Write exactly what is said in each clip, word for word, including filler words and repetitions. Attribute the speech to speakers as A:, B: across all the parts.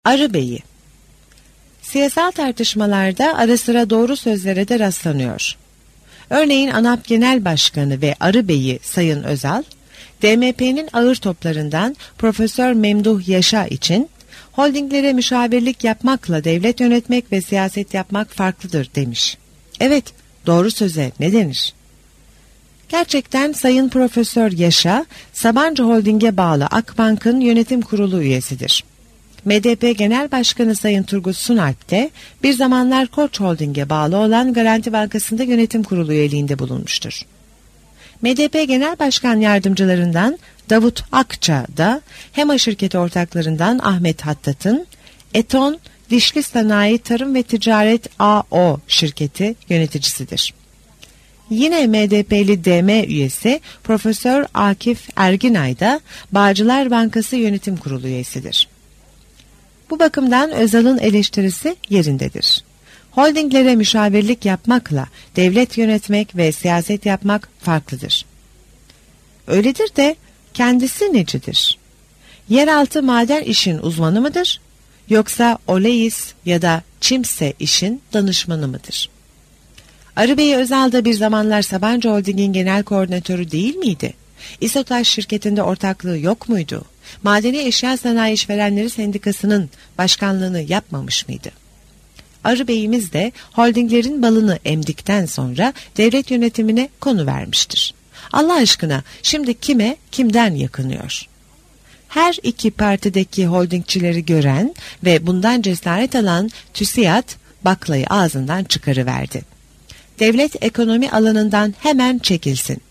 A: Arıbeyi. Siyasal tartışmalarda ara sıra doğru sözlere de rastlanıyor. Örneğin ANAP Genel Başkanı ve Arıbeyi Sayın Özal, D M P'nin ağır toplarından Profesör Memduh Yaşa için holdinglere müşavirlik yapmakla devlet yönetmek ve siyaset yapmak farklıdır demiş. Evet, doğru söze ne denir? Gerçekten Sayın Profesör Yaşa, Sabancı Holding'e bağlı Akbank'ın yönetim kurulu üyesidir. M D P Genel Başkanı Sayın Turgut Sunalp de bir zamanlar Koç Holding'e bağlı olan Garanti Bankası'nda yönetim kurulu üyeliğinde bulunmuştur. M D P Genel Başkan Yardımcılarından Davut Akça da HEMA şirketi ortaklarından Ahmet Hattat'ın Eton Dişli Sanayi Tarım ve Ticaret A O şirketi yöneticisidir. Yine M D P'li D M üyesi Profesör Akif Erginay da Bağcılar Bankası Yönetim Kurulu üyesidir. Bu bakımdan Özal'ın eleştirisi yerindedir. Holdinglere müşavirlik yapmakla devlet yönetmek ve siyaset yapmak farklıdır. Öyledir de kendisi necidir? Yeraltı maden işin uzmanı mıdır? Yoksa Oleis ya da Çimse işin danışmanı mıdır? Arıbeyi Özal da bir zamanlar Sabancı Holding'in genel koordinatörü değil miydi? İsotaş şirketinde ortaklığı yok muydu? Madeni Eşya Sanayi İşverenleri Sendikası'nın başkanlığını yapmamış mıydı? Arıbeyimiz de holdinglerin balını emdikten sonra devlet yönetimine konu vermiştir. Allah aşkına şimdi kime, kimden yakınıyor? Her iki partideki holdingçileri gören ve bundan cesaret alan TÜSİAD baklayı ağzından çıkarıverdi. Devlet ekonomi alanından hemen çekilsin.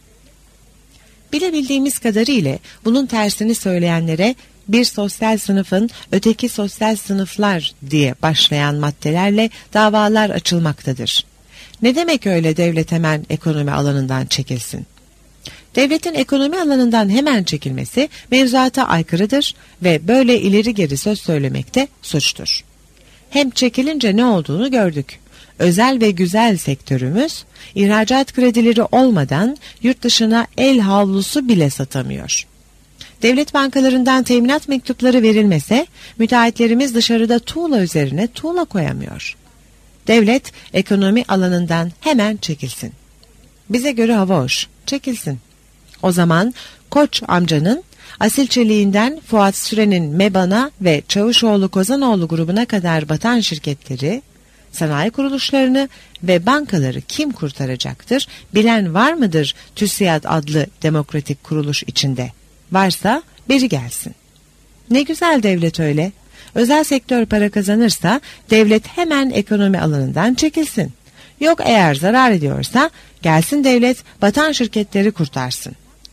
A: Bilebildiğimiz kadarıyla bunun tersini söyleyenlere bir sosyal sınıfın öteki sosyal sınıflar diye başlayan maddelerle davalar açılmaktadır. Ne demek öyle devlet hemen ekonomi alanından çekilsin? Devletin ekonomi alanından hemen çekilmesi mevzuata aykırıdır ve böyle ileri geri söz söylemek de suçtur. Hem çekilince ne olduğunu gördük. Özel ve güzel sektörümüz ihracat kredileri olmadan yurt dışına el havlusu bile satamıyor. Devlet bankalarından teminat mektupları verilmese müteahhitlerimiz dışarıda tuğla üzerine tuğla koyamıyor. Devlet ekonomi alanından hemen çekilsin. Bize göre hava hoş, çekilsin. O zaman Koç amcanın Asil Çelik'inden Fuat Süren'in MEBAN'a ve Çavuşoğlu Kozanoğlu grubuna kadar batan şirketleri, sanayi kuruluşlarını ve bankaları kim kurtaracaktır? Bilen var mıdır TÜSİAD adlı demokratik kuruluş içinde? Varsa biri gelsin. Ne güzel devlet öyle. Özel sektör para kazanırsa devlet hemen ekonomi alanından çekilsin. Yok eğer zarar ediyorsa gelsin devlet batan şirketleri kurtarsın.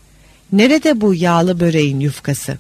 A: Nerede bu yağlı böreğin yufkası?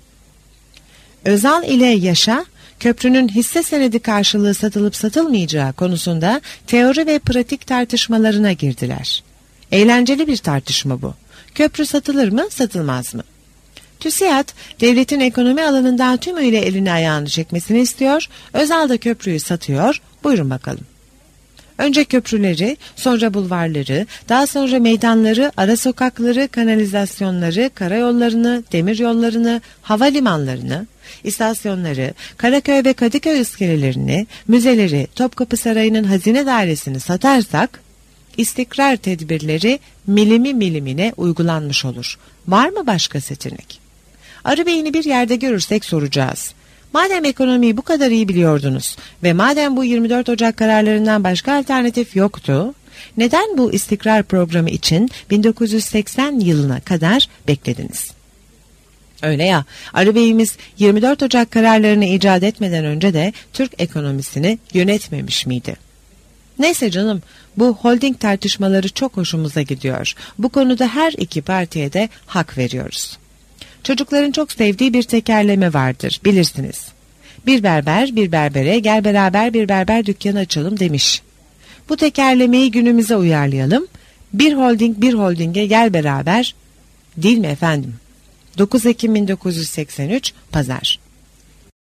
A: Özal ile Yaşa, köprünün hisse senedi karşılığı satılıp satılmayacağı konusunda teori ve pratik tartışmalarına girdiler. Eğlenceli bir tartışma bu. Köprü satılır mı, satılmaz mı? TÜSİAD, devletin ekonomi alanından tümüyle elini ayağını çekmesini istiyor, Özal da köprüyü satıyor, buyurun bakalım. Önce köprüleri, sonra bulvarları, daha sonra meydanları, ara sokakları, kanalizasyonları, karayollarını, demiryollarını, havalimanlarını, istasyonları, Karaköy ve Kadıköy iskelelerini, müzeleri, Topkapı Sarayı'nın hazine dairesini satarsak, istikrar tedbirleri milimi milimine uygulanmış olur. Var mı başka seçenek? Arıbeyini bir yerde görürsek soracağız. Madem ekonomiyi bu kadar iyi biliyordunuz ve madem bu yirmi dört Ocak kararlarından başka alternatif yoktu, neden bu istikrar programı için bin dokuz yüz seksen yılına kadar beklediniz? Öyle ya, Arıbeyimiz yirmi dört Ocak kararlarını icat etmeden önce de Türk ekonomisini yönetmemiş miydi? Neyse canım, bu holding tartışmaları çok hoşumuza gidiyor. Bu konuda her iki partiye de hak veriyoruz. Çocukların çok sevdiği bir tekerleme vardır, bilirsiniz. Bir berber bir berbere gel beraber bir berber dükkanı açalım demiş. Bu tekerlemeyi günümüze uyarlayalım. Bir holding bir holdinge gel beraber, değil mi efendim? dokuz Ekim bin dokuz yüz seksen üç Pazar.